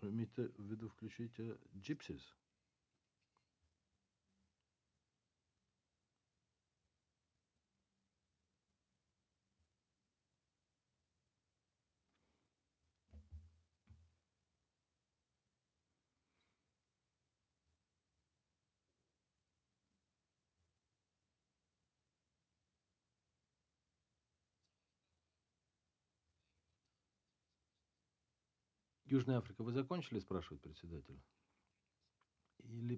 Вы имеете в виду включить Gypsies? Южная Африка, вы закончили, спрашивает председатель? Или